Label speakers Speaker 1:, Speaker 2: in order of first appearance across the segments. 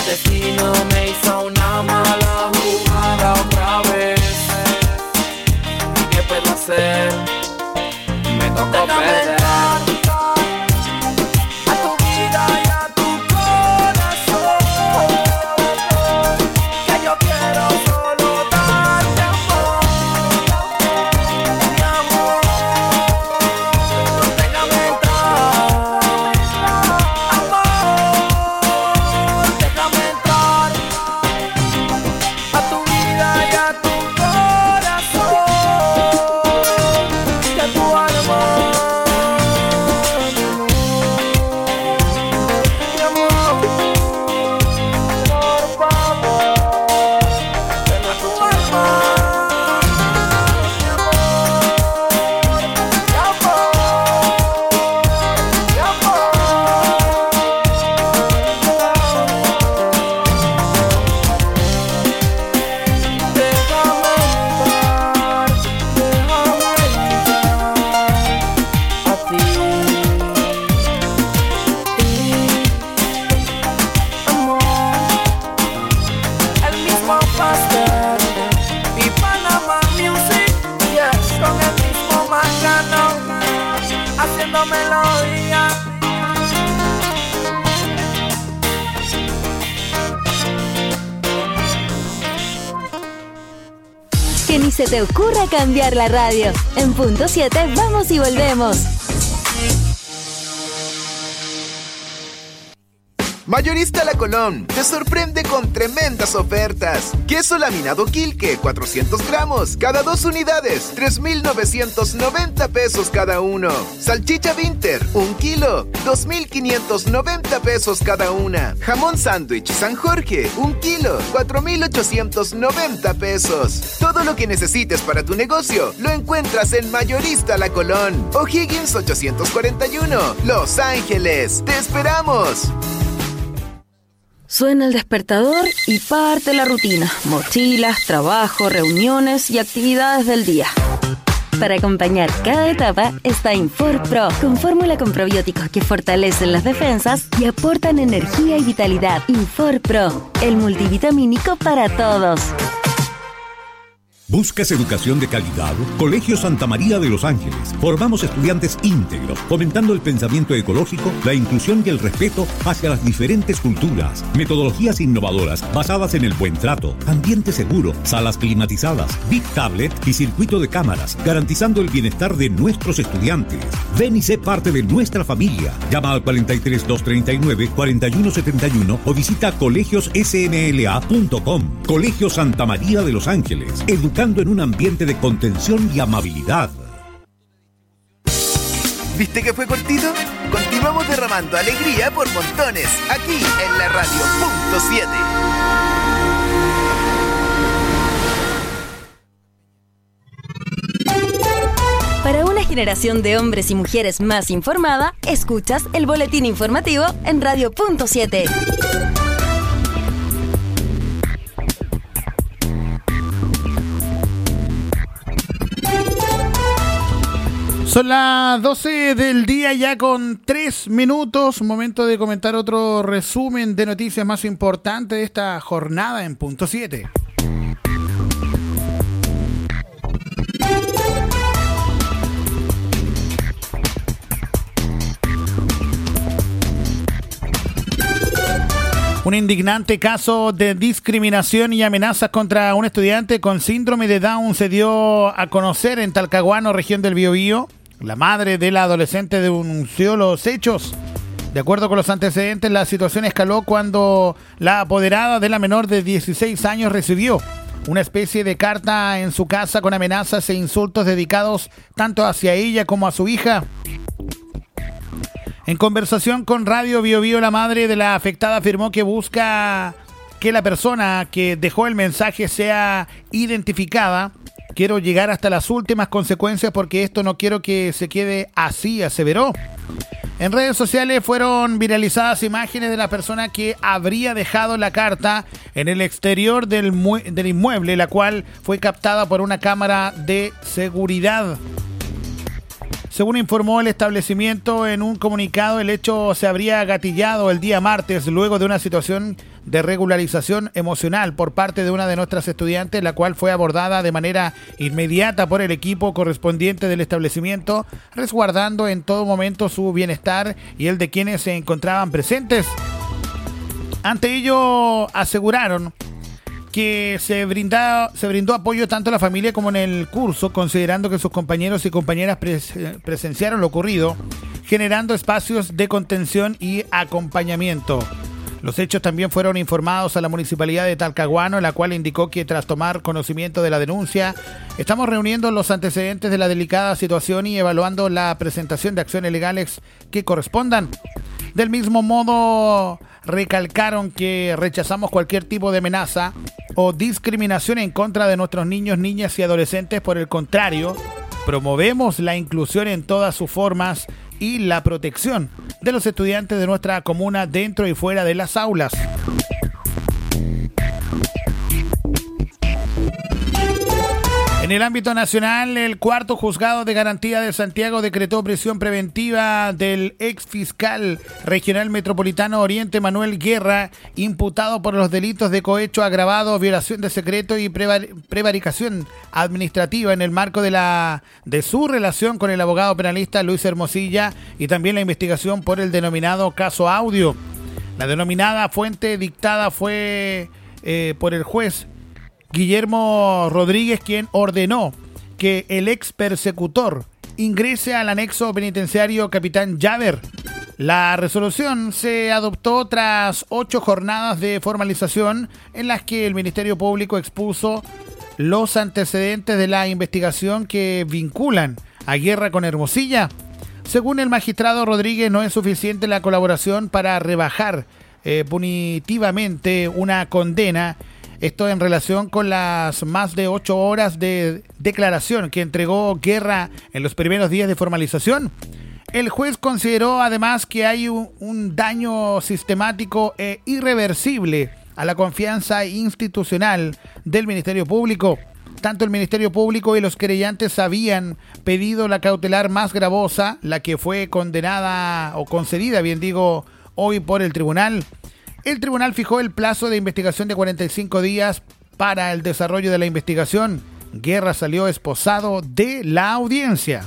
Speaker 1: El destino me hizo una mala jugada otra vez. ¿Qué puedo hacer? Me tocó perder.
Speaker 2: Que ni se te ocurra cambiar la radio. En punto 7 vamos y volvemos.
Speaker 3: Mayorista La Colón te sorprende con tremendas ofertas. Queso laminado Quilque, 400 gramos, cada 2 unidades, 3,990 pesos cada uno. Salchicha Winter, 1 kilo, 2,590 pesos cada una. Jamón sándwich San Jorge, 1 kilo, 4,890 pesos. Todo lo que necesites para tu negocio lo encuentras en Mayorista La Colón. O'Higgins 841, Los Ángeles. ¡Te esperamos!
Speaker 2: Suena el despertador y parte la rutina. Mochilas, trabajo, reuniones y actividades del día. Para acompañar cada etapa está Infor Pro, con fórmula con probióticos que fortalecen las defensas y aportan energía y vitalidad. Infor Pro, el multivitamínico para todos.
Speaker 4: ¿Buscas educación de calidad? Colegio Santa María de Los Ángeles. Formamos estudiantes íntegros, fomentando el pensamiento ecológico, la inclusión y el respeto hacia las diferentes culturas. Metodologías innovadoras basadas en el buen trato, ambiente seguro, salas climatizadas, Big Tablet y circuito de cámaras, garantizando el bienestar de nuestros estudiantes. Ven y sé parte de nuestra familia. Llama al 43 239 4171 o visita colegiosSMLA.com. Colegio Santa María de Los Ángeles. Educando en un ambiente de contención y amabilidad.
Speaker 3: ¿Viste que fue cortito? Continuamos derramando alegría por montones, aquí en la radio punto 7.
Speaker 2: Para una generación de hombres y mujeres más informada, escuchas el boletín informativo en Radio Punto 7.
Speaker 5: Son las 12 del día ya con 3 minutos. Momento de comentar otro resumen de noticias más importantes de esta jornada en punto 7. Un indignante caso de discriminación y amenazas contra un estudiante con síndrome de Down se dio a conocer en Talcahuano, región del Biobío. La madre de la adolescente denunció los hechos. De acuerdo con los antecedentes, la situación escaló cuando la apoderada de la menor de 16 años recibió una especie de carta en su casa con amenazas e insultos dedicados tanto hacia ella como a su hija. En conversación con Radio Biobío, la madre de la afectada afirmó que busca que la persona que dejó el mensaje sea identificada. Quiero llegar hasta las últimas consecuencias porque esto no quiero que se quede así, aseveró. En redes sociales fueron viralizadas imágenes de la persona que habría dejado la carta en el exterior del inmueble, la cual fue captada por una cámara de seguridad. Según informó el establecimiento en un comunicado, el hecho se habría gatillado el día martes luego de una situación de regularización emocional por parte de una de nuestras estudiantes, la cual fue abordada de manera inmediata por el equipo correspondiente del establecimiento, resguardando en todo momento su bienestar y el de quienes se encontraban presentes. Ante ello, aseguraron que se brindó apoyo tanto a la familia como en el curso, considerando que sus compañeros y compañeras presenciaron lo ocurrido, generando espacios de contención y acompañamiento. Los hechos también fueron informados a la Municipalidad de Talcahuano, la cual indicó que tras tomar conocimiento de la denuncia, estamos reuniendo los antecedentes de la delicada situación y evaluando la presentación de acciones legales que correspondan. Del mismo modo, recalcaron que rechazamos cualquier tipo de amenaza o discriminación en contra de nuestros niños, niñas y adolescentes. Por el contrario, promovemos la inclusión en todas sus formas y la protección de los estudiantes de nuestra comuna dentro y fuera de las aulas. En el ámbito nacional, el cuarto juzgado de garantía de Santiago decretó prisión preventiva del ex fiscal regional metropolitano Oriente Manuel Guerra, imputado por los delitos de cohecho agravado, violación de secreto y prevaricación administrativa en el marco de su relación con el abogado penalista Luis Hermosilla y también la investigación por el denominado caso Audio. La denominada fuente dictada fue por el juez Guillermo Rodríguez, quien ordenó que el ex persecutor ingrese al anexo penitenciario Capitán Llaver. La resolución se adoptó tras 8 jornadas de formalización en las que el Ministerio Público expuso los antecedentes de la investigación que vinculan a Guerra con Hermosilla. Según el magistrado Rodríguez, no es suficiente la colaboración para rebajar punitivamente una condena. Esto en relación con las más de 8 horas de declaración que entregó Guerra en los primeros días de formalización. El juez consideró además que hay un daño sistemático e irreversible a la confianza institucional del Ministerio Público. Tanto el Ministerio Público y los querellantes habían pedido la cautelar más gravosa, la que fue condenada o concedida, bien digo, hoy por el tribunal. El tribunal fijó el plazo de investigación de 45 días para el desarrollo de la investigación. Guerra salió esposado de la audiencia.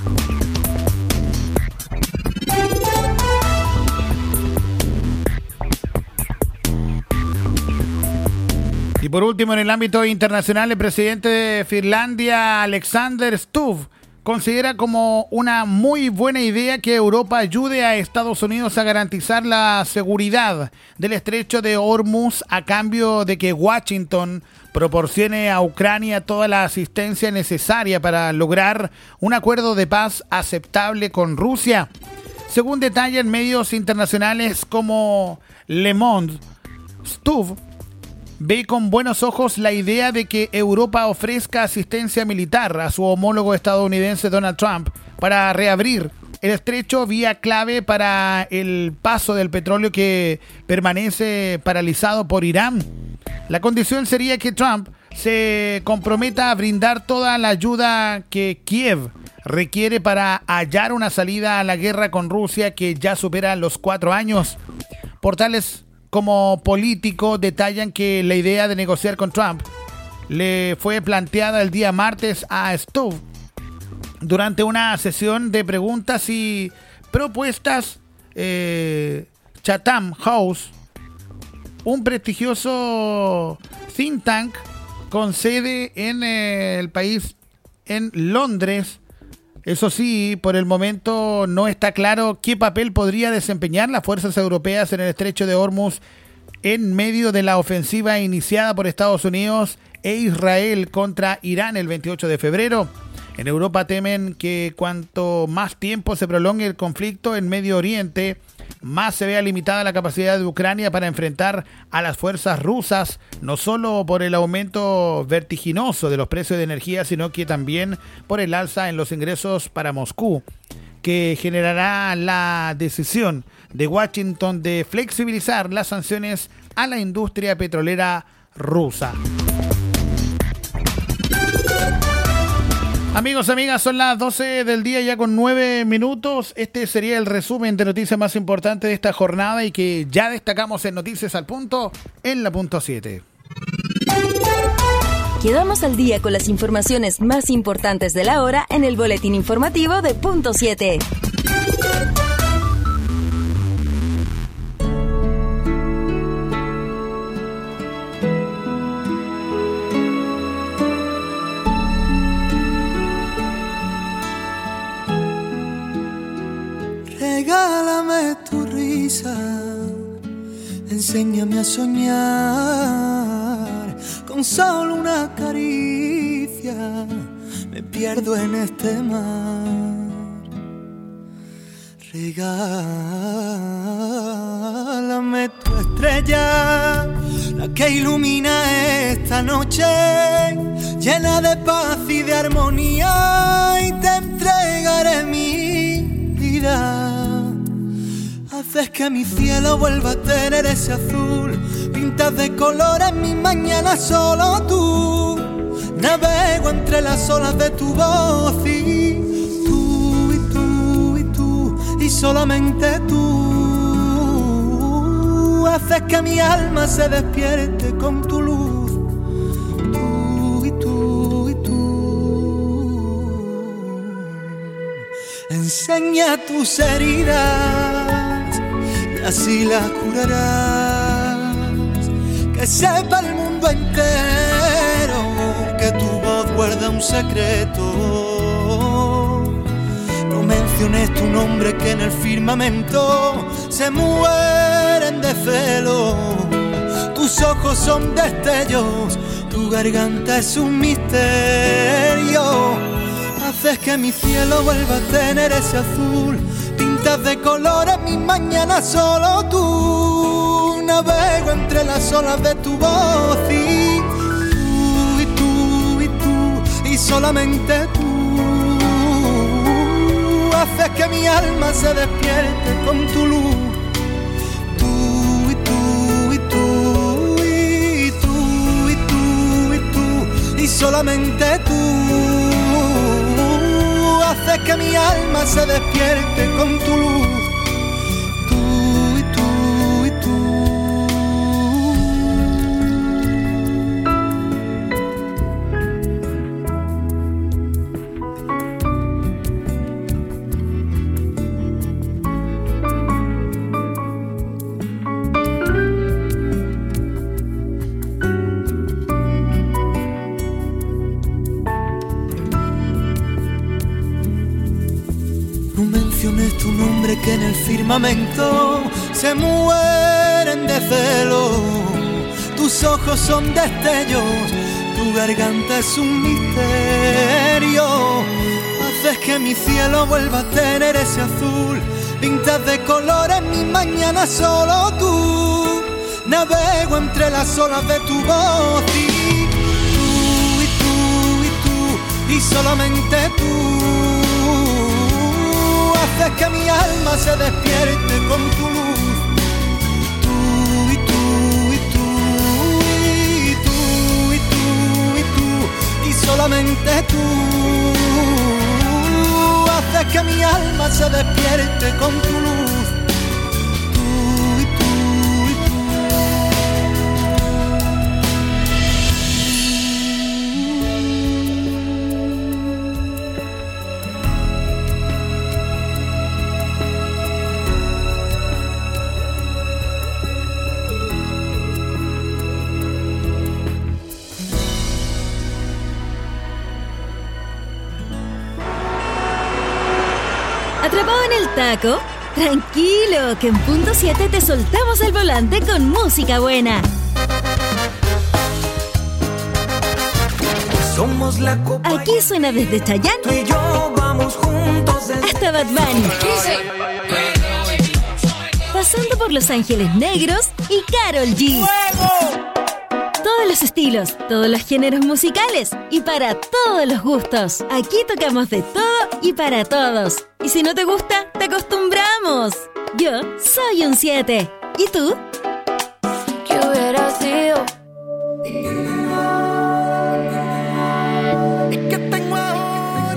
Speaker 5: Y por último, en el ámbito internacional, el presidente de Finlandia, Alexander Stubb, considera como una muy buena idea que Europa ayude a Estados Unidos a garantizar la seguridad del estrecho de Hormuz a cambio de que Washington proporcione a Ucrania toda la asistencia necesaria para lograr un acuerdo de paz aceptable con Rusia. Según detallan medios internacionales como Le Monde, Stubb ve con buenos ojos la idea de que Europa ofrezca asistencia militar a su homólogo estadounidense Donald Trump para reabrir el estrecho, vía clave para el paso del petróleo que permanece paralizado por Irán. La condición sería que Trump se comprometa a brindar toda la ayuda que Kiev requiere para hallar una salida a la guerra con Rusia que ya supera los 4 años. Portales como Político detallan que la idea de negociar con Trump le fue planteada el día martes a Stubb durante una sesión de preguntas y propuestas. Chatham House, un prestigioso think tank con sede en el país, en Londres. Eso sí, por el momento no está claro qué papel podría desempeñar las fuerzas europeas en el estrecho de Hormuz en medio de la ofensiva iniciada por Estados Unidos e Israel contra Irán el 28 de febrero. En Europa temen que cuanto más tiempo se prolongue el conflicto en Medio Oriente, más se vea limitada la capacidad de Ucrania para enfrentar a las fuerzas rusas, no solo por el aumento vertiginoso de los precios de energía, sino que también por el alza en los ingresos para Moscú, que generará la decisión de Washington de flexibilizar las sanciones a la industria petrolera rusa. Amigos, amigas, son las 12 del día ya con 9 minutos. Este sería el resumen de noticias más importantes de esta jornada y que ya destacamos en Noticias al Punto en la punto 7.
Speaker 2: Quedamos al día con las informaciones más importantes de la hora en el boletín informativo de punto 7.
Speaker 6: Regálame tu risa, enséñame a soñar, con solo una caricia me pierdo en este mar. Regálame tu estrella, la que ilumina esta noche, llena de paz y de armonía, y te entregaré mi vida. Haces que mi cielo vuelva a tener ese azul, pintas de colores mis mañanas solo tú. Navego entre las olas de tu voz y tú, y tú, y tú, y solamente tú. Haces que mi alma se despierte con tu luz, tú y tú y tú. Enseña tus heridas y así las curarás, que sepa el mundo entero que tu voz guarda un secreto. No menciones tu nombre, que en el firmamento se mueren de celo. Tus ojos son destellos, tu garganta es un misterio. Haces que mi cielo vuelva a tener ese azul, pintas de colores mis mañanas solo tú. Navego entre las olas de tu voz y tú, y tú, y tú, y solamente tú. Haces que mi alma se despierte con tu luz, tú, y tú, y tú, y tú, y tú, y tú, y solamente tú. Haces que mi alma se despierte con tu luz, tú y tú y tú. Tu nombre, que en el firmamento se mueren de celo. Tus ojos son destellos, tu garganta es un misterio. Haces que mi cielo vuelva a tener ese azul, pintas de colores mis mañanas solo tú. Navego entre las olas de tu voz y tú, y tú, y tú, y solamente tú. Haces que mi alma se despierte con tu luz, tú y tú, y tú, y tú, y tú, y tú, y solamente tú. Haces que mi alma se despierte con tu luz, tú y tú, y tú.
Speaker 2: ¿Atrapado en el taco? Tranquilo, que en punto 7 te soltamos el volante con música buena.
Speaker 6: Somos la copa.
Speaker 2: Aquí suena desde Chayanne
Speaker 6: Tú y yo vamos juntos
Speaker 2: hasta Bad Bunny, pasando por Los Ángeles Negros y Karol G. Todos los estilos, todos los géneros musicales y para todos los gustos. Aquí tocamos de todo y para todos. Y si no te gusta, te acostumbramos. Yo soy un 7. ¿Y tú?
Speaker 7: ¿Qué hubiera sido?
Speaker 6: ¿Y qué tengo ahora?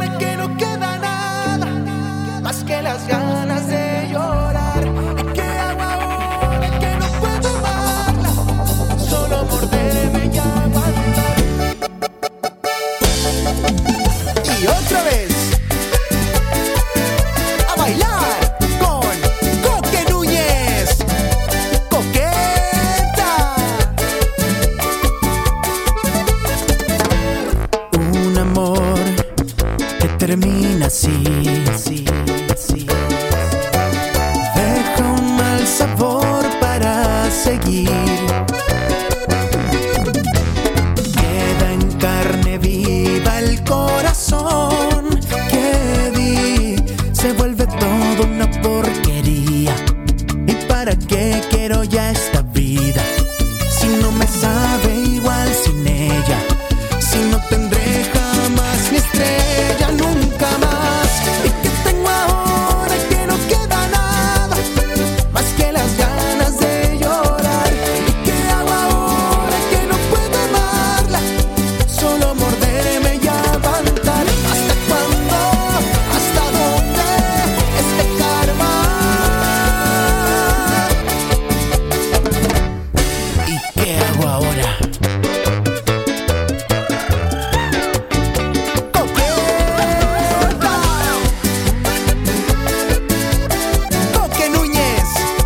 Speaker 6: ¿Qué hago ahora? Coque Núñez.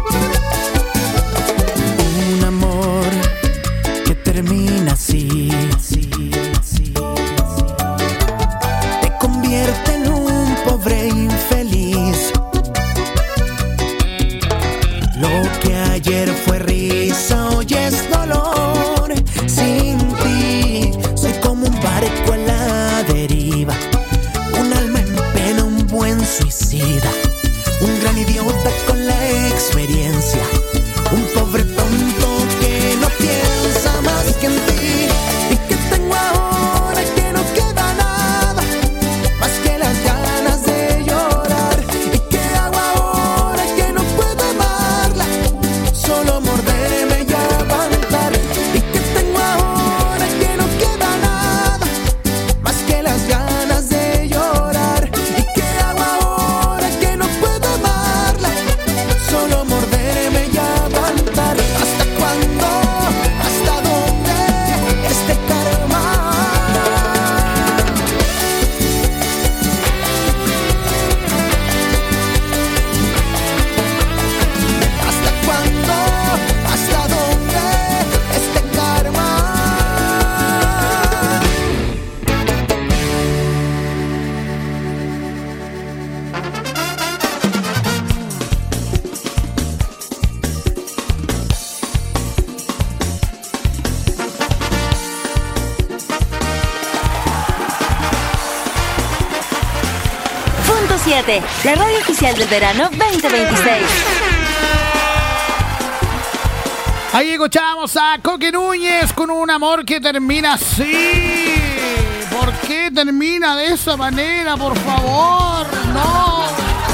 Speaker 6: Un amor que termina así, te convierte en un pobre infeliz. Lo que ayer fue risa hoy es dolor. Sin ti soy como un barco a la deriva, un alma en pena, un buen suicida, un gran idiota con la experiencia, un pobre tonto que no piensa más que en ti. ¿Y qué tengo ahora que no queda nada más que las ganas de llorar? ¿Y qué hago ahora que no puedo amarla? Solo morderme y aguantar. ¿Y qué tengo ahora que no queda nada más que las ganas de llorar? ¿Y qué hago ahora que no puedo amarla? Solo morderme y aguantar. ¿Hasta cuándo? ¿Hasta dónde? Este karma. ¿Hasta cuándo? ¿Hasta dónde? Este karma.
Speaker 2: Punto 7, la radio oficial del verano 2026.
Speaker 5: Ahí escuchamos a Coque Núñez con un amor que termina así. ¿Por qué termina de esa manera, por favor? No.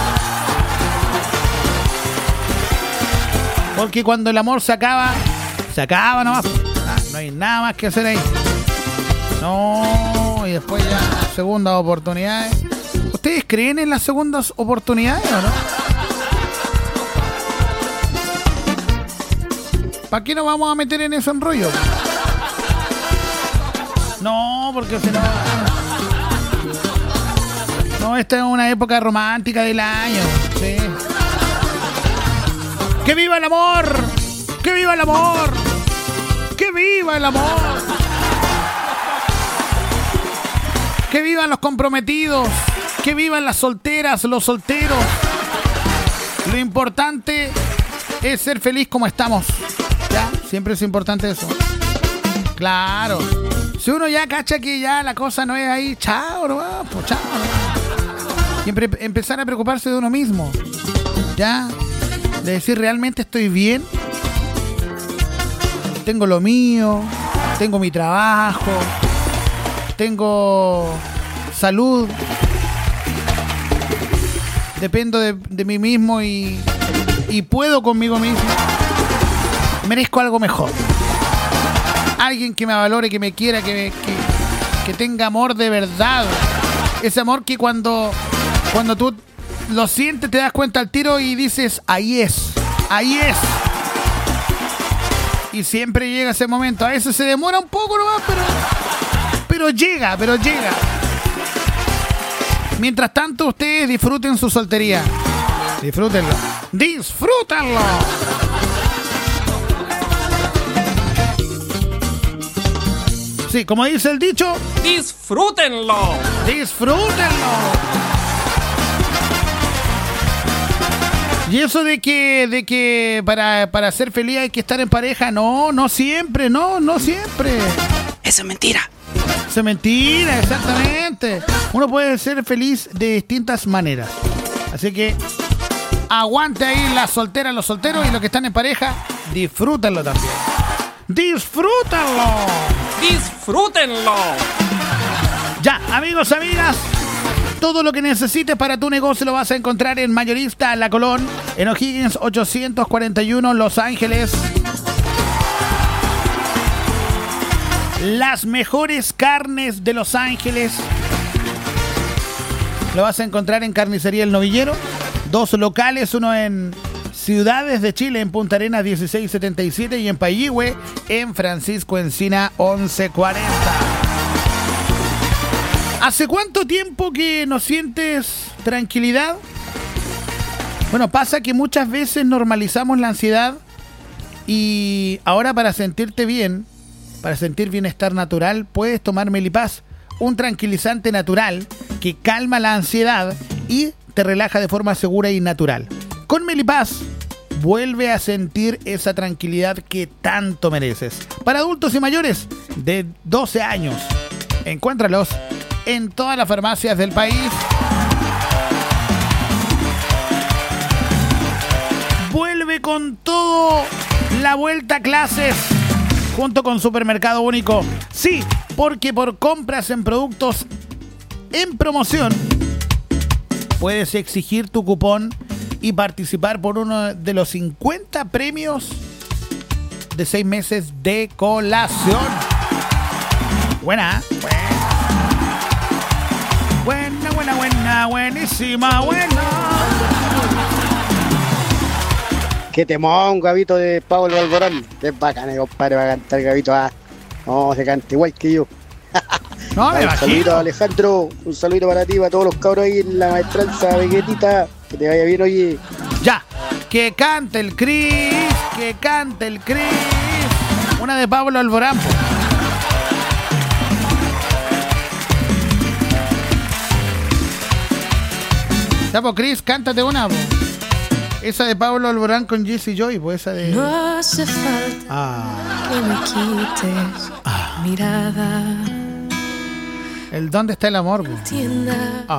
Speaker 5: Porque cuando el amor se acaba nomás. No hay nada más que hacer ahí. No, y después ya segundas oportunidades. ¿Ustedes creen en las segundas oportunidades o no? ¿Para qué nos vamos a meter en ese enrollo? No, porque si no... No, esta es una época romántica del año. Sí. ¡Que viva el amor! ¡Que viva el amor! ¡Que viva el amor! ¡Que vivan los comprometidos! ¡Que vivan las solteras, los solteros! Lo importante es ser feliz como estamos. ¿Ya? Siempre es importante eso. Claro. Si uno ya cacha que ya la cosa no es ahí, chao, no, pues chao. Siempre empezar a preocuparse de uno mismo. ¿Ya? De decir, ¿realmente estoy bien? Tengo lo mío, tengo mi trabajo, tengo salud, dependo de mí mismo y puedo conmigo mismo. Merezco algo mejor. Alguien que me valore, que me quiera, que tenga amor de verdad. Ese amor que cuando tú lo sientes te das cuenta al tiro y dices, ahí es, ahí es. Y siempre llega ese momento. A veces se demora un poco nomás, pero llega. Mientras tanto, ustedes disfruten su soltería. Disfrútenlo. ¡Disfrútenlo! Sí, como dice el dicho,
Speaker 1: ¡Disfrútenlo!
Speaker 5: ¡disfrútenlo! Y eso de que para ser feliz hay que estar en pareja, no siempre, no siempre.
Speaker 6: Eso es mentira.
Speaker 5: Eso es mentira, exactamente. Uno puede ser feliz de distintas maneras. Así que aguante ahí las solteras, los solteros y los que están en pareja, disfrútenlo también. ¡Disfrútenlo!
Speaker 1: ¡Disfrútenlo!
Speaker 5: Ya, amigos, amigas, todo lo que necesites para tu negocio lo vas a encontrar en Mayorista La Colón, en O'Higgins 841, Los Ángeles. Las mejores carnes de Los Ángeles lo vas a encontrar en Carnicería El Novillero. 2 locales, uno en ciudades de Chile, en Punta Arenas 1677 y en Payihue, en Francisco Encina 1140. ¿Hace cuánto tiempo que no sientes tranquilidad? Bueno, pasa que muchas veces normalizamos la ansiedad y ahora para sentirte bien, para sentir bienestar natural, puedes tomar Melipaz, un tranquilizante natural que calma la ansiedad y te relaja de forma segura y natural. Con Melipaz, vuelve a sentir esa tranquilidad que tanto mereces. Para adultos y mayores de 12 años, encuéntralos en todas las farmacias del país. Vuelve con todo la vuelta a clases junto con Supermercado Único. Sí, porque por compras en productos en promoción puedes exigir tu cupón y participar por uno de los 50 premios de 6 meses de colación. Buena. Buenísima, buena.
Speaker 8: Qué temón, Gabito de Pablo Alborán. Es bacán, compadre, va a cantar Gabito. No, se canta igual que yo.
Speaker 5: No, me
Speaker 8: un saludito a Alejandro, un saludito para ti, para todos los cabros ahí en la maestranza Veguetita. Que te vaya bien, oye.
Speaker 5: Ya, que cante el Cris, que cante el Cris. Una de Pablo Alborán. Ya, pues, Cris, cántate una, po. Esa de Pablo Alborán con Jesse Joy, pues esa de...
Speaker 7: No hace falta que me quites mirada.
Speaker 5: El ¿dónde está el amor, po?
Speaker 7: Tienda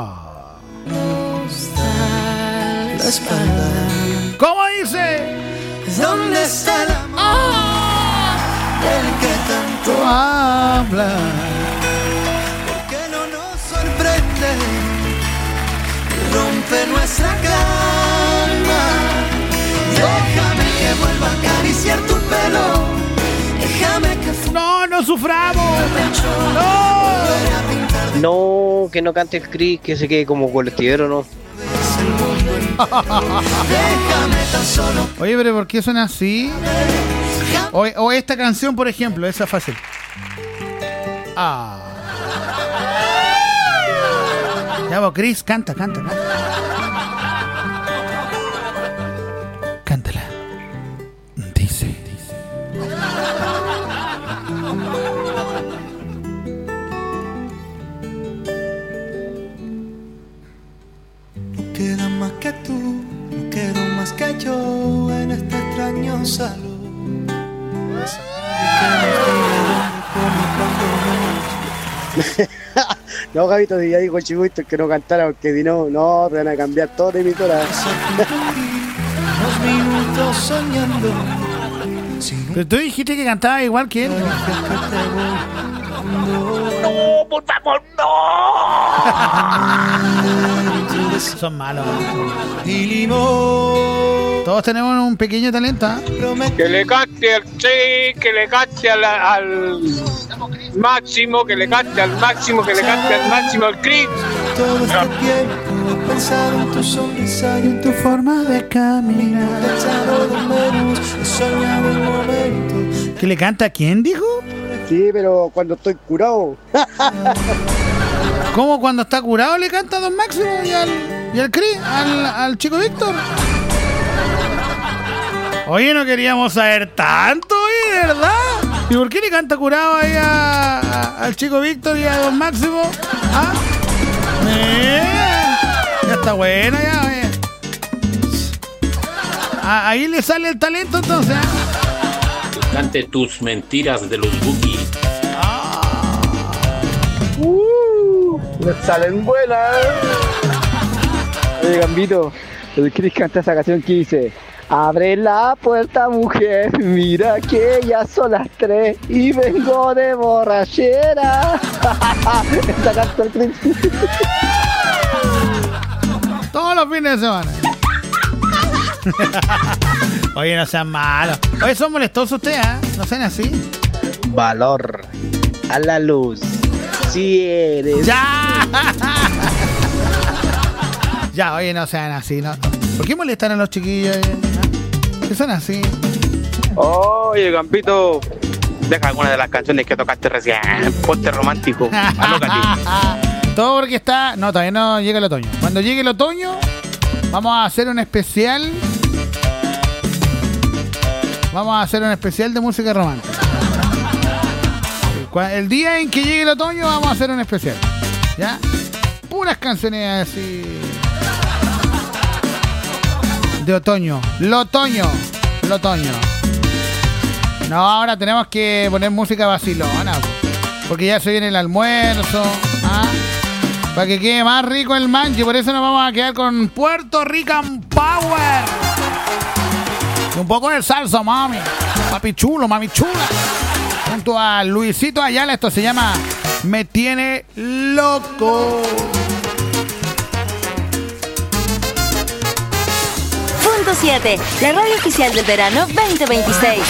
Speaker 7: nos da la espalda.
Speaker 5: ¿Cómo dice?
Speaker 6: ¿Dónde está el amor del que tanto
Speaker 5: habla?
Speaker 6: ¿Por qué no nos sorprende y rompe nuestra calma? Déjame que vuelva a acariciar tu pelo. Déjame que
Speaker 5: no suframos.
Speaker 8: No, que no cante el Cris, que se quede como colectivero, ¿no?
Speaker 5: Oye, pero ¿por qué suena así? O esta canción, por ejemplo, esa es fácil. Ya vos, Cris, canta. Cántala. Dice.
Speaker 6: No queda más que tú, no quedo más que yo en este extraño salón.
Speaker 8: No, Gabito, ya dijo Chibuito que no cantara, porque si no, te van a cambiar todo de emisora.
Speaker 6: Unos minutos soñando.
Speaker 5: Pero tú dijiste que cantaba igual que él.
Speaker 8: No, por favor, no.
Speaker 5: Son malos.
Speaker 6: Y limón.
Speaker 5: Todos tenemos un pequeño talento, ¿eh?
Speaker 9: Que le cante al máximo, que le cante al máximo al Cris.
Speaker 6: Todo este tiempo he pensado en tu sonrisa y en tu
Speaker 5: forma de caminar.
Speaker 6: He echado de menos, he soñado el momento.
Speaker 5: ¿Que le canta a quién, dijo?
Speaker 8: Sí, pero cuando estoy curado.
Speaker 5: ¿Cómo cuando está curado le canta a Don Máximo y al Cris, al chico Víctor? Oye, no queríamos saber tanto, ¿de verdad? ¿Y por qué le canta curado ahí al chico Víctor y a Don Máximo? Ya está buena, ya, oye. Ahí le sale el talento, entonces.
Speaker 10: Cante tus mentiras de los Bookies.
Speaker 8: Me salen buenas. Oye, Gambito, el Cris canta esa canción que dice: abre la puerta, mujer, mira que ya son las 3 y vengo de borrachera. Esta canta el Cris.
Speaker 5: Todos los fines de semana. Oye, no sean malos. Oye, son molestosos ustedes, ¿eh? No sean así.
Speaker 8: Valor a la luz. Si eres.
Speaker 5: ¡Ya! Ya, oye, no sean así, ¿no? ¿Por qué molestan a los chiquillos? Que son así.
Speaker 9: Oye, Gambito, deja alguna de las canciones que tocaste recién. Ponte romántico.
Speaker 5: Todo porque está... No, todavía no llega el otoño. Cuando llegue el otoño, vamos a hacer un especial. Vamos a hacer un especial de música romántica. El día en que llegue el otoño, vamos a hacer un especial. ¿Ya? Puras canciones así... de otoño. El otoño. No, ahora tenemos que poner música vacilona, porque ya se viene el almuerzo, ¿ah? Para que quede más rico el manche. Por eso nos vamos a quedar con Puerto Rican Power. Y un poco de salsa, mami. Papi chulo, mami chula. Junto a Luisito Ayala, esto se llama Me Tiene Loco.
Speaker 2: Punto 7, la radio oficial del verano 2026.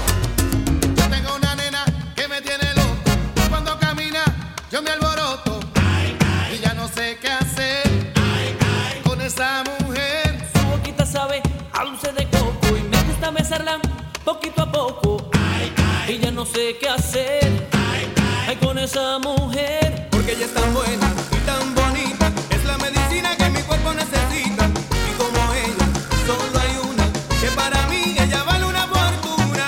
Speaker 6: Yo me alboroto y ya no sé qué hacer con esa mujer.
Speaker 11: Su boquita sabe a dulce de coco y me gusta besarla poquito a poco. Y ya no sé qué hacer con esa mujer.
Speaker 6: Porque ella es tan buena y tan bonita, es la medicina que mi cuerpo necesita. Y como ella, solo hay una, que para mí ella vale una fortuna.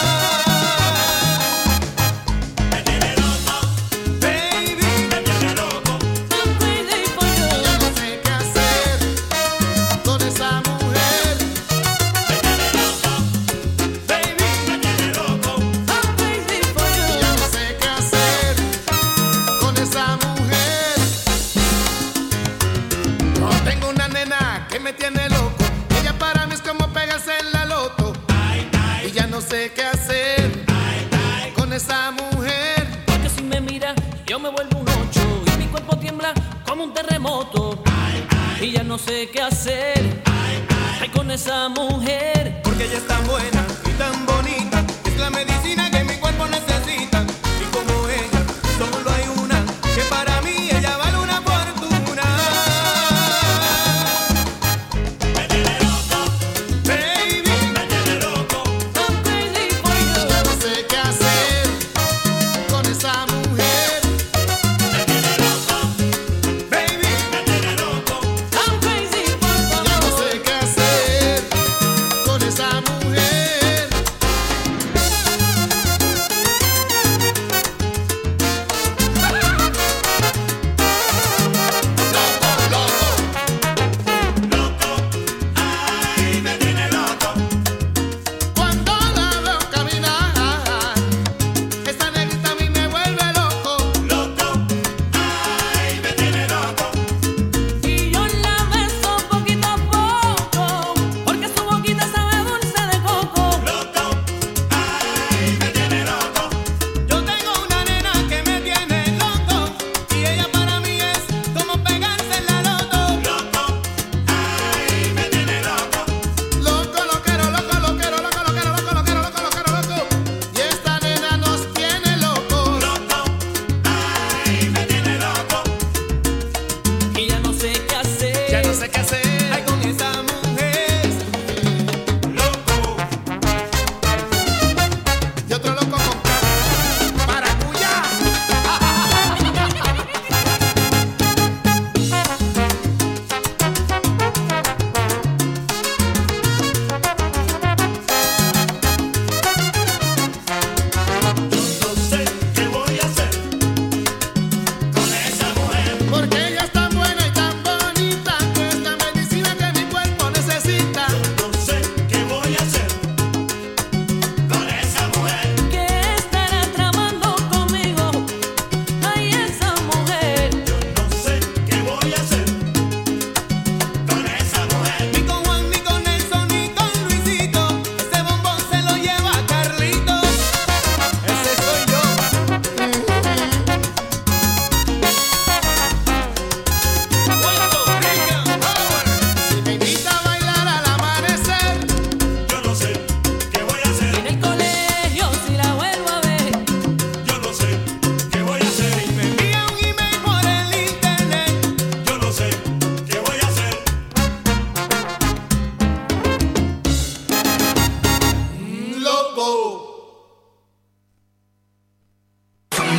Speaker 6: Me tiene loco, ella para mí es como pegarse en la loto. Y ya no sé qué hacer con esa mujer.
Speaker 11: Porque si me mira, yo me vuelvo un 8 y mi cuerpo tiembla como un terremoto. Y ya no sé qué hacer con esa mujer.
Speaker 6: Porque ella es tan buena y tan bonita, es la medicina que mi cuerpo necesita. Y como ella, solo hay una, que para mí ella vale una fortuna.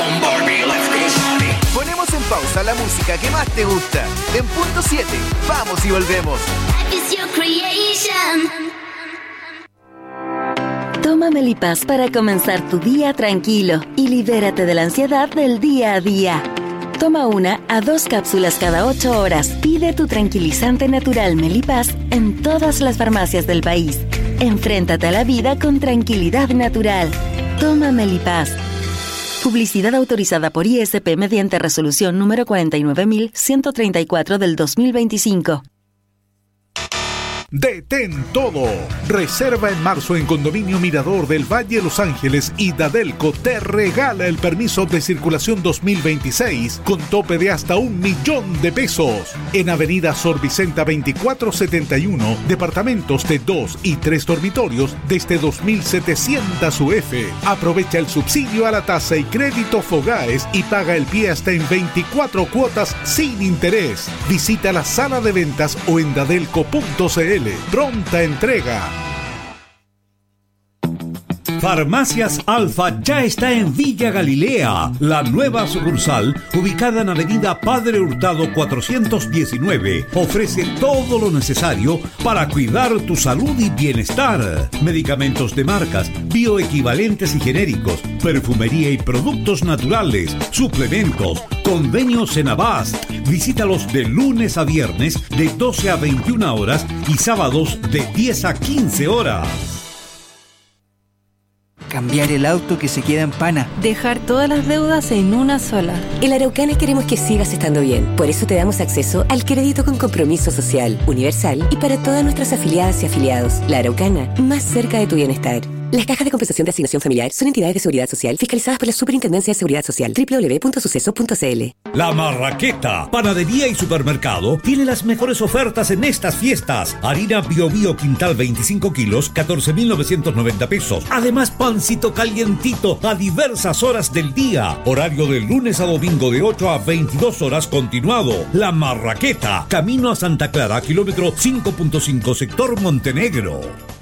Speaker 3: Ponemos en pausa la música que más te gusta. En punto 7, vamos y volvemos.
Speaker 2: Toma Melipaz para comenzar tu día tranquilo y libérate de la ansiedad del día a día. Toma 1 a 2 cápsulas cada 8 horas. Pide tu tranquilizante natural Melipaz en todas las farmacias del país. Enfréntate a la vida con tranquilidad natural. Toma Melipaz. Publicidad autorizada por ISP mediante resolución número 49134 del 2025.
Speaker 12: Detén todo. Reserva en marzo en Condominio Mirador del Valle Los Ángeles y Dadelco te regala el permiso de circulación 2026 con tope de hasta $1.000.000 en Avenida Sor Vicenta 2471, departamentos de 2 y 3 dormitorios desde 2.700 UF. Aprovecha el subsidio a la tasa y crédito Fogaes y paga el pie hasta en 24 cuotas sin interés. Visita la sala de ventas o en dadelco.cl. Pronta entrega.
Speaker 4: Farmacias Alfa ya está en Villa Galilea, la nueva sucursal ubicada en Avenida Padre Hurtado 419. Ofrece todo lo necesario para cuidar tu salud y bienestar. Medicamentos de marcas, bioequivalentes y genéricos, perfumería y productos naturales, suplementos, convenios en Avast. Visítalos de lunes a viernes de 12 a 21 horas y sábados de 10 a 15 horas.
Speaker 13: Cambiar el auto que se queda en pana.
Speaker 14: Dejar todas las deudas en una sola.
Speaker 15: En Araucana queremos que sigas estando bien. Por eso te damos acceso al crédito con compromiso social, universal y para todas nuestras afiliadas y afiliados. La Araucana, más cerca de tu bienestar. Las cajas de compensación de asignación familiar son entidades de seguridad social fiscalizadas por la Superintendencia de Seguridad Social. www.suceso.cl.
Speaker 4: La Marraqueta, panadería y supermercado, tiene las mejores ofertas en estas fiestas. Harina Bio Bio Quintal 25 kilos, 14.990 pesos. Además, pancito calientito a diversas horas del día. Horario de lunes a domingo de 8 a 22 horas continuado. La Marraqueta, camino a Santa Clara, kilómetro 5.5, sector Montenegro.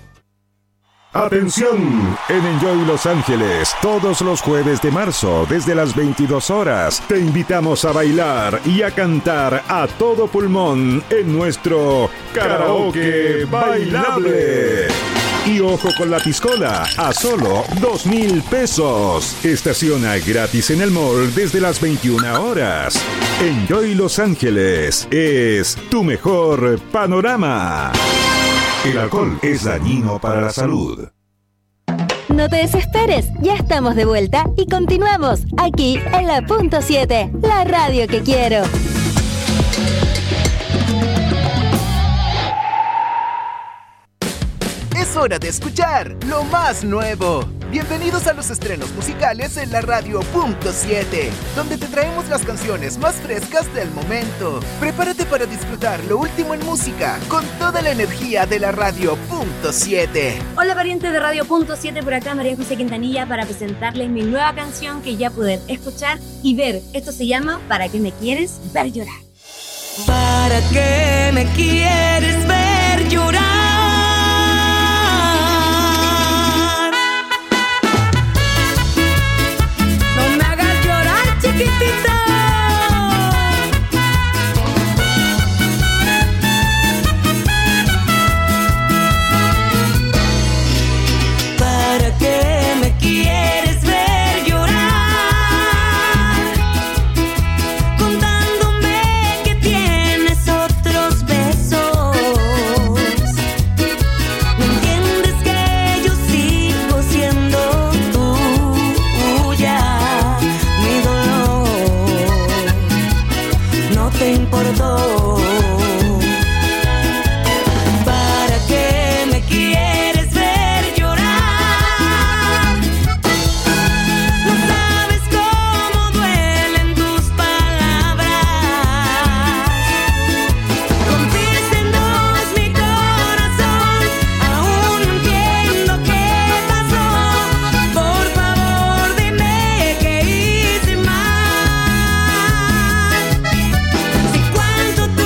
Speaker 16: Atención, en Enjoy Los Ángeles, todos los jueves de marzo, desde las 22 horas, te invitamos a bailar y a cantar a todo pulmón en nuestro Karaoke Bailable. Y ojo con la piscola, a solo 2,000 pesos. Estaciona gratis en el mall desde las 21 horas. Enjoy Los Ángeles es tu mejor panorama. El alcohol es dañino para la salud.
Speaker 2: No te desesperes, ya estamos de vuelta y continuamos aquí en la Punto 7, la radio que quiero.
Speaker 3: Es hora de escuchar lo más nuevo. Bienvenidos a los estrenos musicales en la radio Punto 7, donde te traemos las canciones más frescas del momento. Prepárate para disfrutar lo último en música con toda la energía de la radio Punto 7.
Speaker 17: Hola parientes de Radio Punto 7, por acá María José Quintanilla para presentarles mi nueva canción que ya pueden escuchar y ver. Esto se llama ¿Para qué me quieres ver llorar?
Speaker 6: ¿Para qué me quieres ver llorar? Chiquitito. ¿Para qué me quieres ver llorar? Contándome que tienes otros besos. ¿No entiendes que yo sigo siendo tuya? Mi dolor no te importó. ¿Para qué me quieres ver llorar? No sabes cómo duelen tus palabras. Rompiste en dos mi corazón. Aún no entiendo qué pasó. Por favor dime qué hice mal. Si cuánto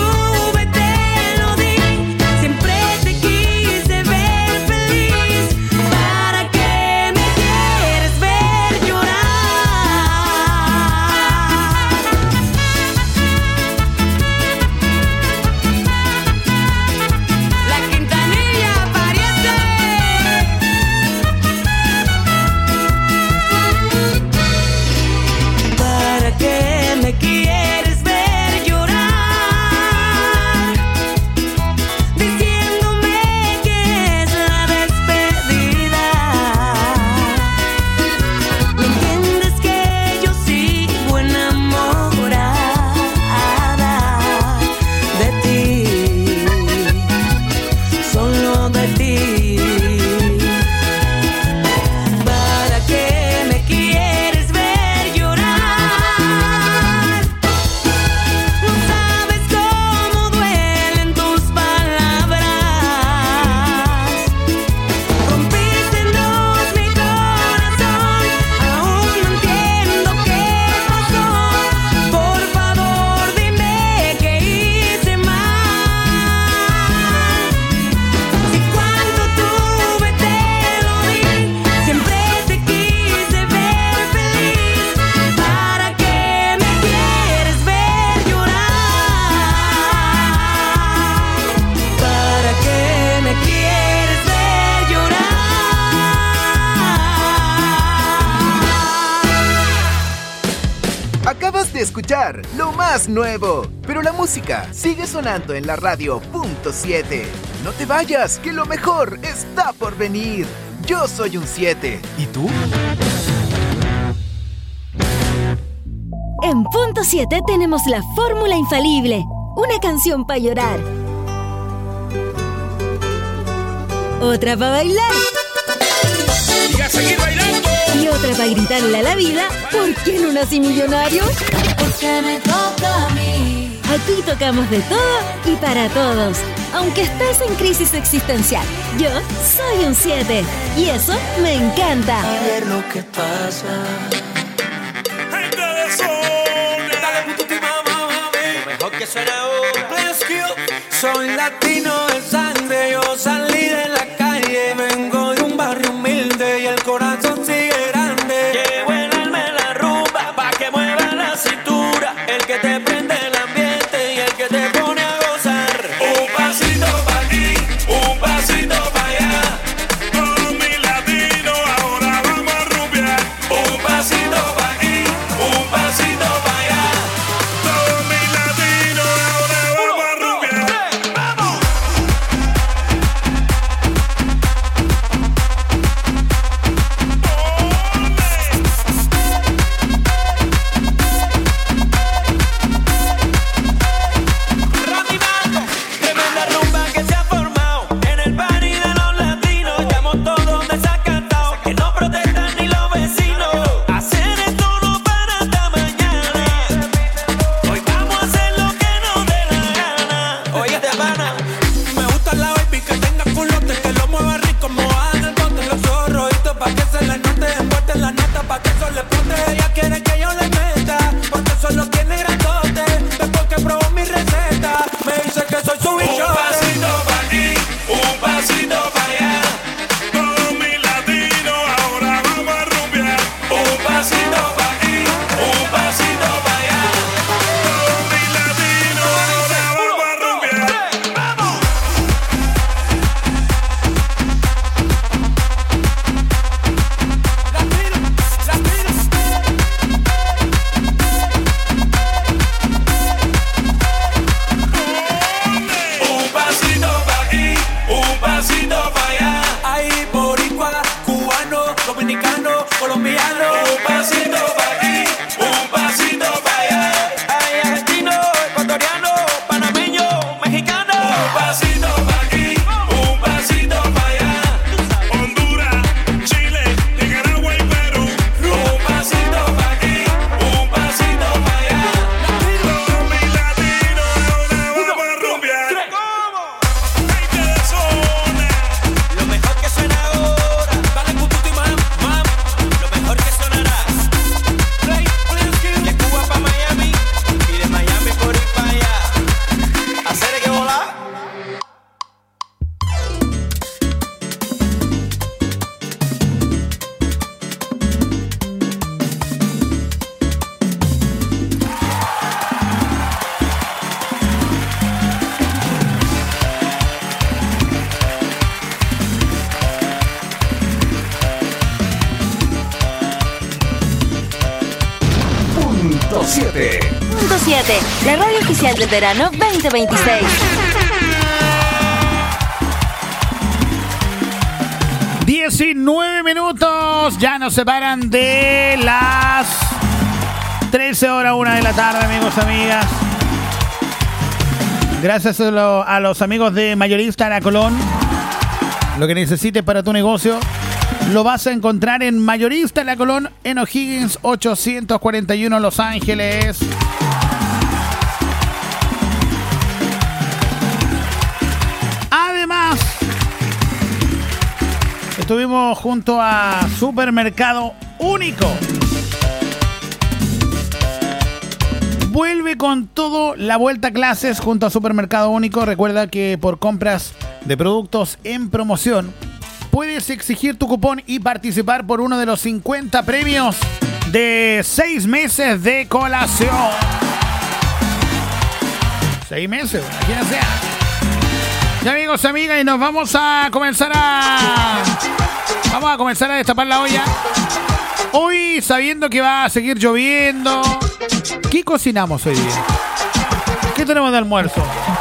Speaker 3: de escuchar lo más nuevo. Pero la música sigue sonando en la radio .7. No te vayas, que lo mejor está por venir. Yo soy un 7. ¿Y tú?
Speaker 18: En punto 7 tenemos la fórmula infalible. Una canción para llorar. Otra para bailar.
Speaker 19: Y a seguir bailando.
Speaker 18: Y otra para gritarle a la vida: ¿por qué no nací millonario?
Speaker 7: Porque me toca a mí.
Speaker 18: Aquí tocamos de todo y para todos. Aunque estés en crisis existencial, yo soy un 7. Y eso me encanta.
Speaker 7: A ver lo que pasa.
Speaker 19: Gente de zona. Dale puto mamá, mami. Lo mejor que suena ahora.
Speaker 6: Soy latino de sangre. Yo salí de la calle. Vengo de un barrio humilde y el corazón sigue grande.
Speaker 19: Llevo el alma en la rumba pa' que mueva la cintura. El que te prende el ambiente y el que te pone a gozar. Un pasito pa' aquí, un pasito pa' allá. Todos mis latinos ahora vamos a rumbear. Un pasito pa' aquí, un pasito pa' allá. Todos mis latinos ahora vamos a rumbear. ¡Vamos! Tremenda rumba que se ha formado en el party de los latinos. Estamos todos desacatados, que no protestan ni los vecinos. Hacer esto no para hasta mañana. Hoy vamos a hacer lo que nos dé la gana.
Speaker 6: Oye, te pana, me gusta la baby que tenga culote, que lo mueva rico, mojada en el bote, los ojos rojitos pa' que se le note, envuelta en la nota pa' que eso le explote. Ella quiere que yo le meta, porque eso lo tiene grandote. Después que probó mi receta, me dice que soy su
Speaker 19: Un
Speaker 6: bichote.
Speaker 19: pasito pa' aquí, un pasito pa' allá. Todos mis latinos ahora vamos a rumbear. Un pasito pa' aquí, un pasito pa' allá. Todos mis latinos ahora vamos a rumbear. ¡Vamos! Un pasito pa' aquí, un pasito pa' allá.
Speaker 6: Ahí boricua, cubano, dominicano, colombiano.
Speaker 19: Un pasito pa' aquí, un pasito pa' allá.
Speaker 6: Hay argentino, ecuatoriano, panameño, mexicano.
Speaker 19: Un pasito pa' aquí, un pasito pa' allá. Honduras, Chile, Nicaragua y Perú. Un pasito pa' aquí, un pasito pa' allá. Todos mis latinos ahora vamos a rumbear. Gente de zona.
Speaker 6: Lo mejor que suena ahora. Dale pututi mam, mam. Lo mejor que sonará. Play, de Cuba pa' Miami y de Miami por ir pa' allá. Hacer que volar.
Speaker 16: Punto 7.
Speaker 2: Punto 7, la radio oficial del verano 2026.
Speaker 5: 19 minutos, ya nos separan de las 13 horas, 1 de la tarde, amigos, amigas. Gracias a los amigos de Mayorista La Colón. Lo que necesites para tu negocio lo vas a encontrar en Mayorista La Colón, en O'Higgins 841, Los Ángeles. Además, estuvimos junto a Supermercado Único. Vuelve con todo la vuelta a clases junto a Supermercado Único. Recuerda que por compras de productos en promoción puedes exigir tu cupón y participar por uno de los 50 premios de 6 meses de colación. 6 meses, quien sea. Ya, amigos, amigas, y nos vamos a comenzar a destapar la olla Hoy, sabiendo que va a seguir lloviendo, ¿qué cocinamos hoy día? ¿Qué tenemos de almuerzo?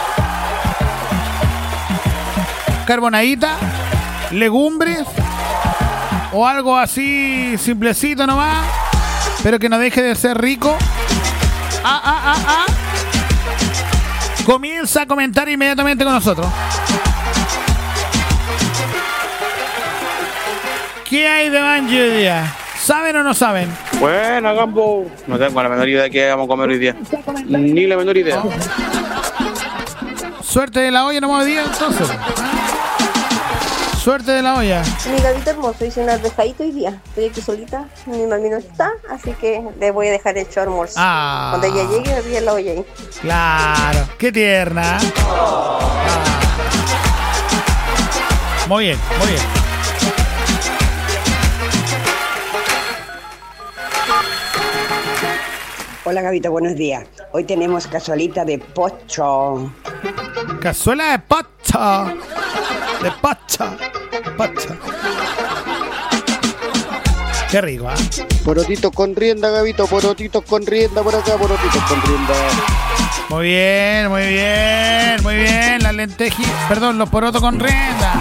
Speaker 5: ¿Carbonadita? ¿Legumbres? ¿O algo así simplecito nomás? Pero que no deje de ser rico. Comienza a comentar inmediatamente con nosotros. ¿Qué hay de Banji hoy día? ¿Saben o no saben?
Speaker 9: Buena, Gambo. No tengo la menor idea de qué vamos a comer hoy día. Ni la menor idea.
Speaker 5: Suerte de la olla nomás hoy día, entonces. Suerte de la olla.
Speaker 20: Mi gatito hermoso, hice un dejadito hoy día. Estoy aquí solita, mi mami no está, así que le voy a dejar hecho almuerzo. Cuando ella llegue, me pide la olla ahí.
Speaker 5: Claro, qué tierna. Muy bien, muy bien.
Speaker 21: Hola Gabito, buenos días. Hoy tenemos cazuelita de pocho.
Speaker 5: Cazuela de pocho. De pocho. Pocho. Qué rico, ¿eh?
Speaker 22: Porotitos con rienda, Gabito. Porotitos con rienda por acá, porotitos con rienda.
Speaker 5: Muy bien, muy bien, muy bien. Las lentejas, perdón, los porotos con rienda.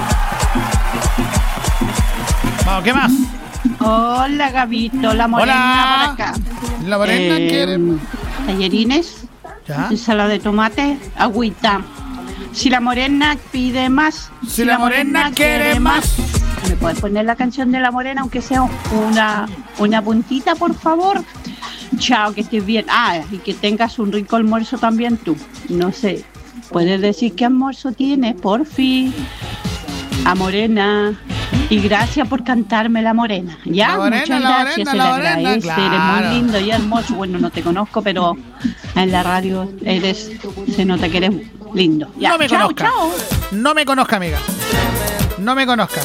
Speaker 5: Vamos, ¿qué más?
Speaker 23: Hola Gabito, la morena por acá.
Speaker 5: La morena quiere
Speaker 23: tallerines, ensalada de tomate, agüita. Si la morena pide más,
Speaker 5: si la morena quiere más.
Speaker 23: ¿Me puedes poner la canción de la morena, aunque sea una puntita, por favor? Chao, que estés bien. Y que tengas un rico almuerzo también tú. No sé, ¿puedes decir qué almuerzo tienes, por fin? A morena. Y gracias por cantarme la morena. Ya, muchas gracias, se le agradece. Claro. Eres muy lindo y hermoso. Bueno, no te conozco, pero en la radio se nota que eres lindo. Ya,
Speaker 5: no me conozca. Chao. No me conozca, amiga. No me conozca.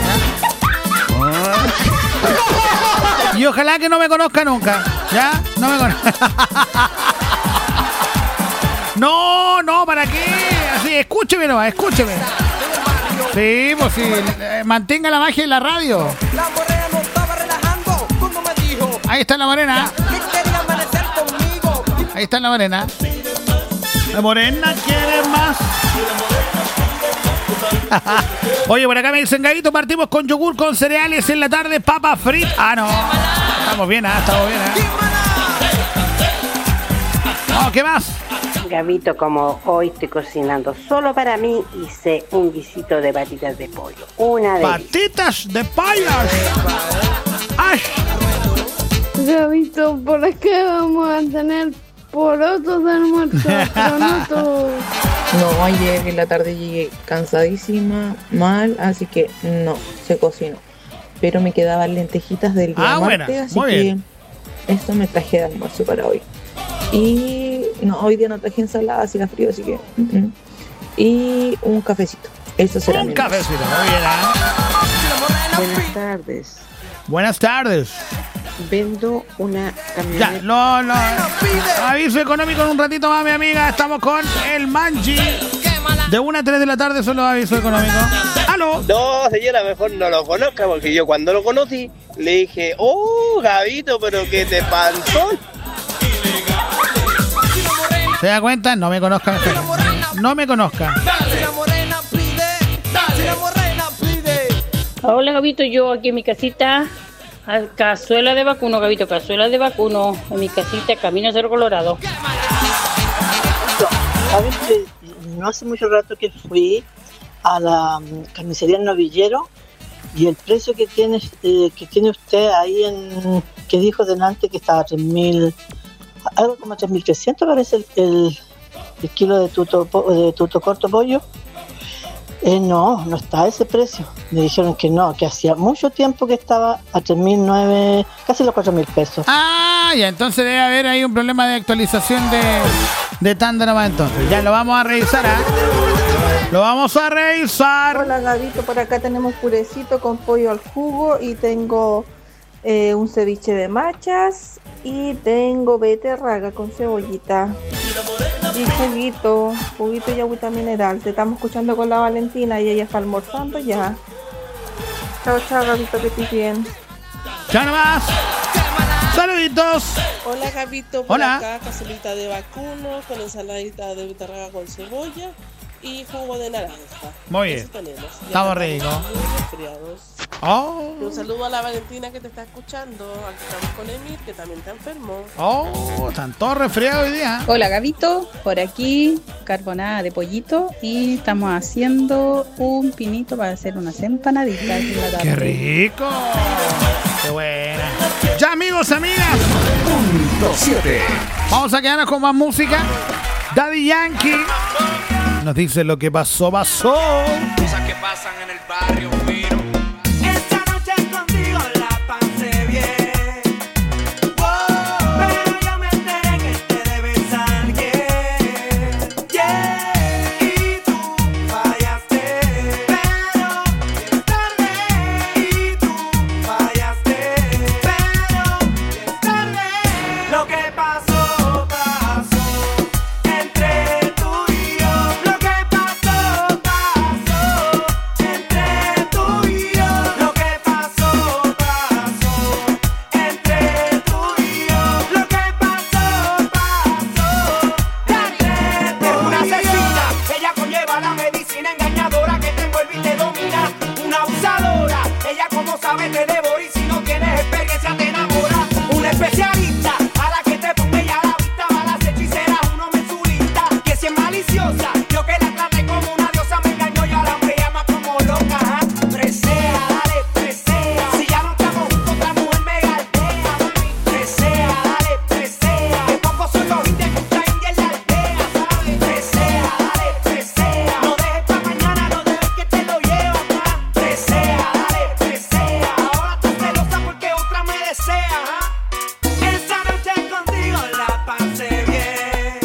Speaker 5: ¿Ya? Y ojalá que no me conozca nunca. ¿Ya? No me conozca. No, ¿para qué? Así, escúcheme nomás, escúcheme. Sí, pues sí, mantenga la magia en la radio.
Speaker 24: La morena no estaba relajando cuando me dijo.
Speaker 5: Ahí está la morena.
Speaker 24: Que quería amanecer conmigo.
Speaker 5: Ahí está la morena. La morena quiere más. Oye, por acá me dicen, Gabito, partimos con yogur con cereales en la tarde, papas fritas. No. Estamos bien, estamos bien. No, ¿qué más?
Speaker 21: Gabito, como hoy estoy cocinando solo para mí, hice un guisito de patitas de pollo.
Speaker 5: ¡Patitas de pollo! ¡Ay!
Speaker 25: Gabito, por acá vamos a tener porotos de almuerzo, pero no todos.
Speaker 26: No, ayer en la tarde llegué cansadísima, mal, así que no, se cocinó. Pero me quedaban lentejitas del día martes, así que bien. Esto me traje de almuerzo para hoy. Y no, hoy día no traje ensalada, hacía frío, así que y un cafecito. Eso será
Speaker 5: un cafecito, muy bien.
Speaker 26: Buenas tardes.
Speaker 5: Buenas tardes.
Speaker 26: Vendo una camioneta.
Speaker 5: Ya, no. Aviso económico en un ratito más, mi amiga. Estamos con el Manji. De 1 a 3 de la tarde son los avisos económicos. ¡Aló!
Speaker 27: No, señora, mejor no lo conozca, porque yo cuando lo conocí le dije, Gabito, pero ¿qué te pasó?
Speaker 5: ¿Se da cuenta? No me conozca. No me conozca.
Speaker 28: Hola, Gabito, yo aquí en mi casita, cazuela de vacuno, Gabito, cazuela de vacuno, en mi casita, camino a Cerro Colorado.
Speaker 29: No hace mucho rato que fui a la carnicería El Novillero y el precio que tiene usted ahí que dijo delante que estaba 3.000, algo como 3.300 parece el kilo de tuto corto pollo. No está a ese precio. Me dijeron que no, que hacía mucho tiempo que estaba a 3.900, casi los 4.000 pesos.
Speaker 5: Ya, entonces debe haber ahí un problema de actualización de tanda nomás entonces. Ya lo vamos a revisar, Lo vamos a revisar.
Speaker 25: Hola, Gabito, por acá tenemos purecito con pollo al jugo y tengo un ceviche de machas y tengo beterraga con cebollita. Y juguito y agüita mineral. Te estamos escuchando con la Valentina y ella está almorzando ya. Chao, Gabito, que estés bien.
Speaker 5: Chao nomás. Saluditos.
Speaker 1: Hola, Gabito. Por
Speaker 5: Hola.
Speaker 1: acá, cazuelita de vacuno con ensaladita de beterraga con cebolla y jugo de naranja.
Speaker 5: Muy bien.
Speaker 1: Eso tenemos.
Speaker 5: Estamos ricos.
Speaker 1: Muy resfriados.
Speaker 5: Oh.
Speaker 1: Un saludo a la Valentina que te está escuchando. Aquí estamos con Emir, que también está enfermo.
Speaker 5: Oh, están todos resfriados hoy día.
Speaker 4: Hola, Gabito, por aquí carbonada de pollito y estamos haciendo un pinito para hacer unas empanaditas en la tarde.
Speaker 5: ¡Qué rico! ¡Qué buena! Ya, amigos, amigas.
Speaker 16: Punto 7.
Speaker 5: Vamos a quedarnos con más música. Daddy Yankee nos dice lo que pasó.
Speaker 19: Cosas que pasan en el barrio, Fino.
Speaker 6: Esta noche contigo la pasé bien. Pero yo me enteré que te debes a alguien. Yeah. Y tú fallaste. Pero ya es tarde. Y tú fallaste. Pero ya es tarde. Lo que pasó, pasó. Entre tú y yo. Lo que pasó, pasó. Entre tú y yo. Lo que pasó, pasó. Entre tú y yo. Lo que pasó, pasó. Entre tú y yo. Es una asesina. Ella conlleva la medicina engañadora que te envuelve y te domina. Una abusadora. Ella como sabe te devora y si no tienes experiencia te enamora. Una especialista a la que te ponga ella a la vista. Balas hechiceras, uno mensurista. Que si es maliciosa, yo que la traté como una diosa me engañó y ahora me llama como loca. Ajá. Presea, dale, presea. Si ya no estamos juntos, otra mujer me galdea, mami. Presea, dale, presea. Que pocos son los indios que traen y en la aldea, ¿sabes? Presea, dale, presea. No dejes pa' mañana, no dejes que te lo lleve acá. Presea, dale, presea. Ahora estás celosa porque otra me desea, ajá. Esa noche contigo la pasé bien.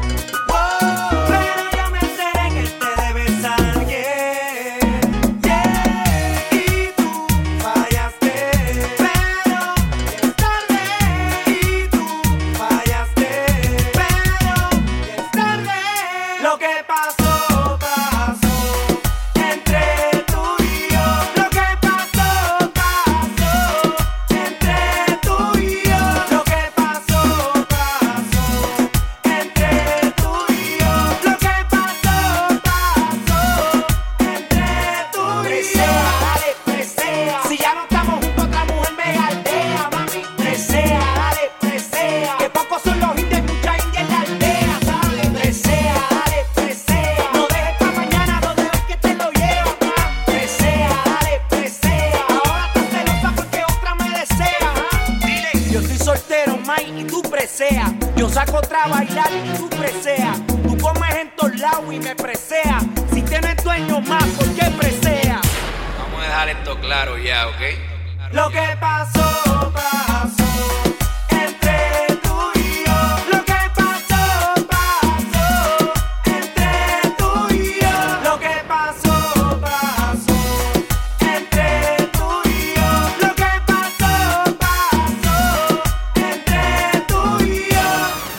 Speaker 6: Pero yo me enteré que te debes a alguien. Yeah. Y tú fallaste. Pero ya es tarde. Y tú fallaste. Pero ya es tarde. Lo que pasó, pasó. Entre tú y yo. Lo que pasó, pasó. Entre tú y yo. Lo que pasó, pasó. Entre tú y yo. Lo que pasó, pasó. Entre tú y yo. Presea, dale, presea. Si ya no estamos juntos, otra mujer me galdea, mami. Presea, dale, presea. Que pocos son los indios, mucha india en la aldea, ¿sabes? Presea, dale, presea. No dejes pa' mañana, no dejes que te lo lleve acá. Presea, dale, presea. Ahora estás celosa porque otra me desea, ajá. Dile, yo estoy soltero, Mike, y tú presea. Yo saco otra a bailar y tú presea. Tú comes en todos lados y me presea. Si tienes dueño más, ¿por qué presea?
Speaker 19: Vamos a dejar esto claro ya, ¿ok?
Speaker 6: Lo que pasó, pasó. Entre tú y yo. Lo que pasó, pasó. Entre tú y yo. Lo que pasó, pasó. Entre tú y yo. Lo que pasó, pasó. Entre tú y yo.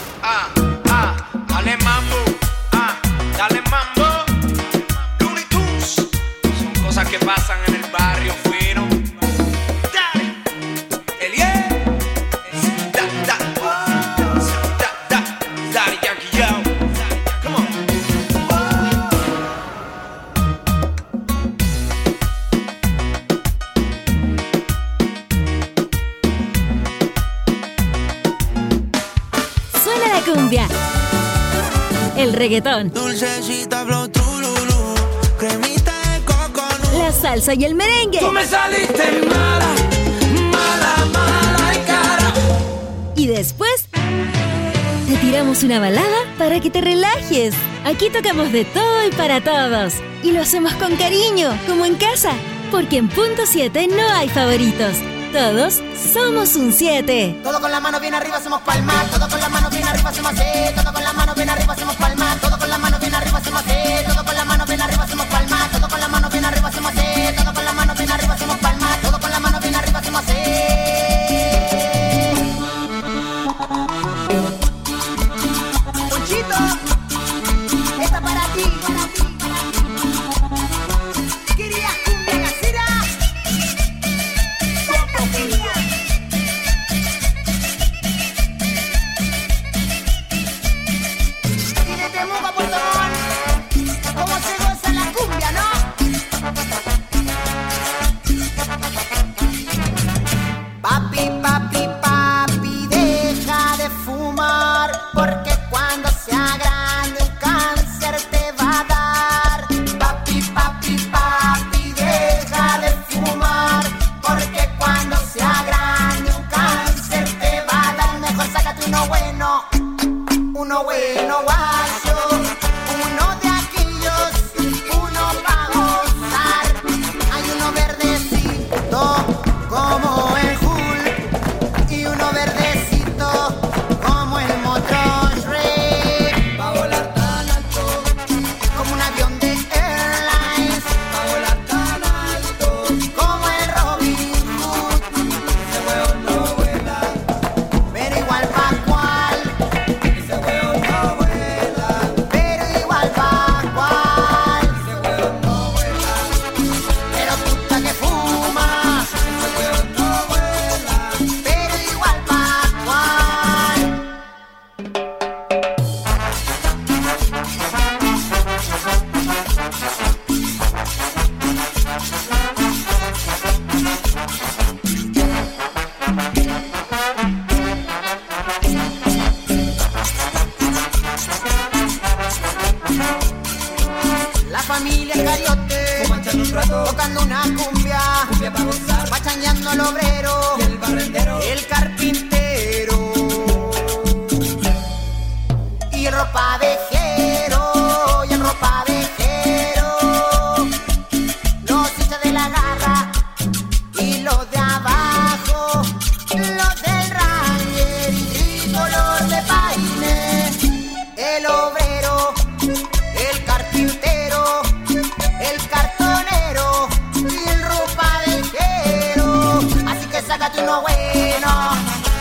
Speaker 19: Dale mambo, dale mambo. Looney Tunes. Son cosas que pasan en el barrio, Fino. Dale, Elie. Daddy Yankee, yo. Come on.
Speaker 18: Suena la cumbia, el reggaetón,
Speaker 6: Dulcecita, flow, trululú. Cremita de coco,
Speaker 18: la salsa y el merengue.
Speaker 6: tú me saliste mala, mala, mala y cara.
Speaker 18: Y después te tiramos una balada para que te relajes. Aquí tocamos de todo y para todos. Y lo hacemos con cariño, como en casa. Porque en punto 7 no hay favoritos. Todos somos un 7.
Speaker 8: Todo con la mano bien arriba hacemos palmas, todo con la mano bien arriba hacemos así, todo con la mano bien arriba hacemos palmas, todo con la mano bien arriba hacemos así, todo con la mano bien arriba hacemos palmas, todo con la mano bien arriba hacemos así, todo con la mano bien arriba hacemos palmas, todo con la mano bien arriba hacemos así. Ponchito, esta para ti. Quería cumbia casera. uno bueno guayo, uno de aquellos, uno pa' gozar. Hay uno verdecito como el Hulk y uno verdecito como el motor Shrek. Pa' volar tan alto como un avión de airlines, pa' volar tan alto como el Robin Hood. Ese huevo no vuela, pero igual pa' cual. Ese huevo no vuela, pero igual pa' cual. Ese huevo no vuela, pero puta que fuma. Ese huevo no vuela, pero igual pa' cual. La familia Cariote, tocando una cumbia pa' gozar, pachañando el obrero, el barrendero, el carpintero y el ropavejero, y el ropavejero, los hinchas de la garra y los de abajo, los del Ranger y tricolor de paine, el obrero, el carpintero, el cartonero y el ropavejero. Así que sácate uno bueno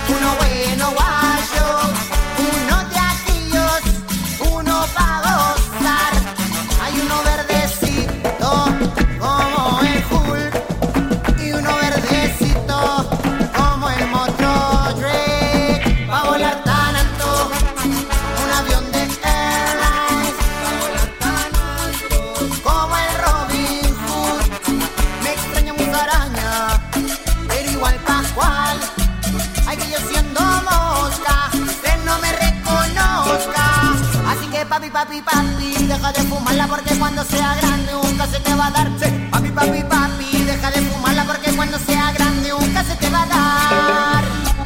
Speaker 8: guayo, uno de aquellos, uno pa' gozar. Hay uno verdecito como el Hulk y uno verdecito como el motor Shrek. Pa' volar tan alto como un avión de airlines, pa' volar tan alto como el Robin Hood. Me extraña mi araña, pero igual pa' cual. Ay, que yo siendo mosca, usted no me reconozca. Así que papi, papi, papi, deja de fumarla porque cuando sea grande nunca se te va a dar. Sí. Papi, papi, papi, deja de fumarla porque cuando sea grande nunca se te va a dar.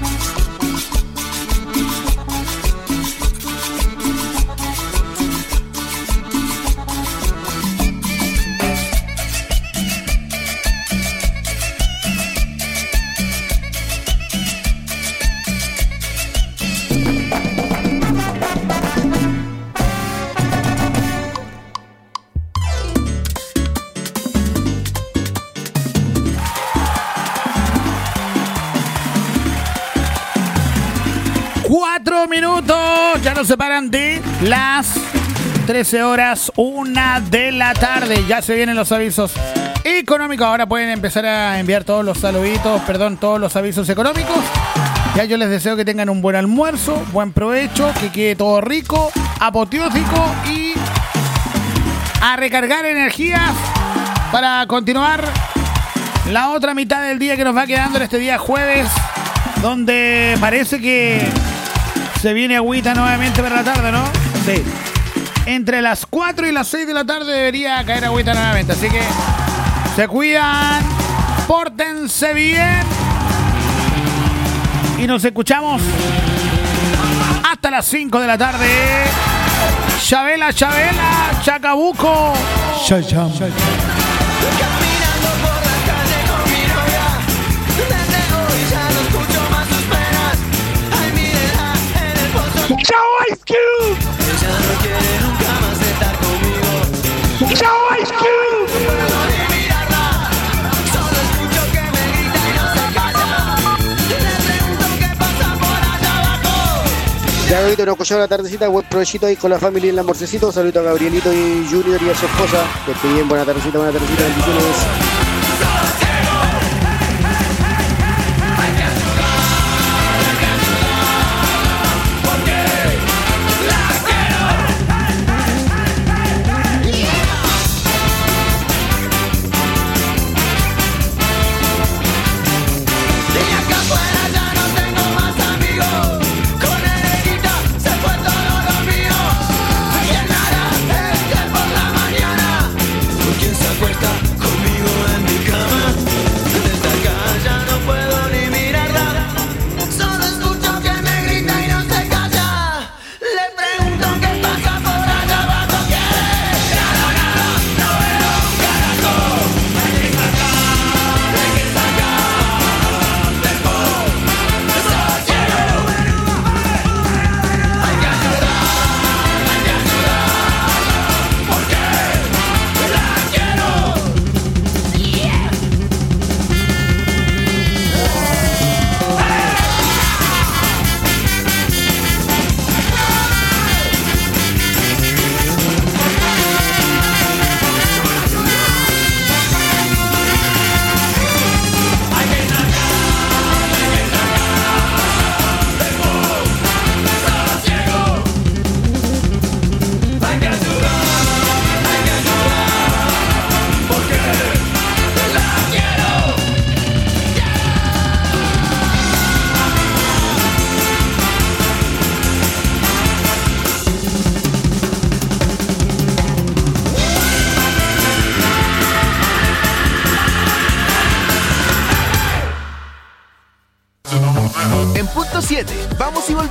Speaker 5: Minutos, ya nos separan de las 13 horas, 1 de la tarde. Ya se vienen los avisos económicos. Ahora pueden empezar a enviar todos los saluditos, todos los avisos económicos. Ya yo les deseo que tengan un buen almuerzo, buen provecho, que quede todo rico, apoteósico y a recargar energías para continuar la otra mitad del día que nos va quedando en este día jueves, donde parece que se viene agüita nuevamente para la tarde, ¿no? Sí. Entre las 4 y las 6 de la tarde debería caer agüita nuevamente. Así que se cuidan, pórtense bien. Y nos escuchamos hasta las 5 de la tarde. Chabela, Chabela, Chacabuco. Chayam.
Speaker 19: ¡Chao, Ice Cube! Ella no quiere nunca más estar conmigo. ¡Chao, Ice Cube! No de mirarla, solo escucho que me grita y no se calla. Le pregunto qué pasa por allá abajo.
Speaker 22: Ya, Gabito, nos escuchamos la tardecita. Buen provechito ahí con la familia en el almuercecito. Saludos a Gabrielito y Junior y a su esposa. Que esté bien, buena tardecita, bendiciones.
Speaker 19: Conmigo en
Speaker 3: Vamos y volvemos.